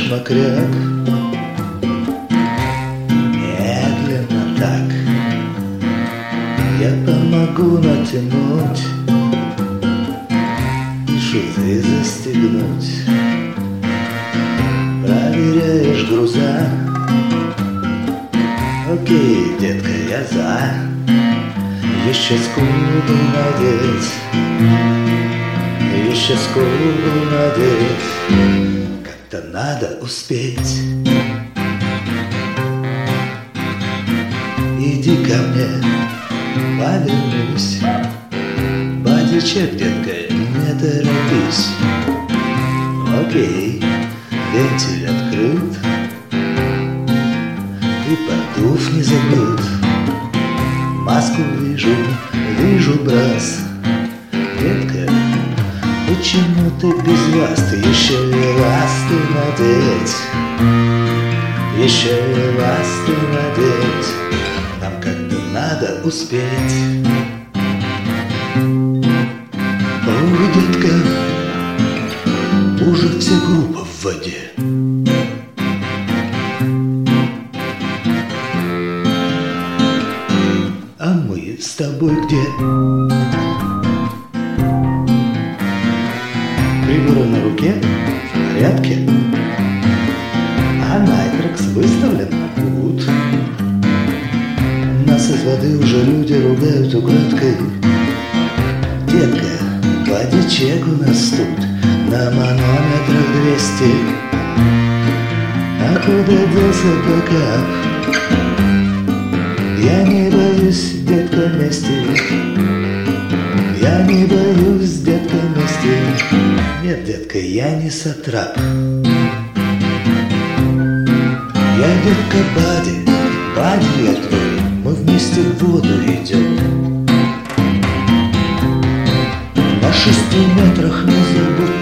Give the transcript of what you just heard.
шмакряк. Медленно так я помогу натянуть и шузы застегнуть. Проверяешь груза. Окей, детка, я за. Еще скулу надеть, еще скулу надеть. Как-то надо успеть. Иди ко мне, повернусь. Бодичек, детка, не торопись. Окей, вентиль открыт и поддув не забыт. Маску вижу, вижу брас. Детка, почему ты без вас? Ты еще и ласты надеть, еще и ласты надеть. Нам как-то надо успеть. Ох, детка, уже вся группа в воде. А мы с тобой где? Приборы на руке, в порядке. А Найтрекс выставлен? Гуд. Нас из воды уже люди ругают украдкой. Детка, бодичек у нас тут на манометрах 200. А куда делся бэкап? Я не боюсь, детка, мести. Я не боюсь, детка, мести. Нет, детка, я не сатрап. Я, детка, Бади я твой. Мы вместе в воду идем. На 6 метрах не забудь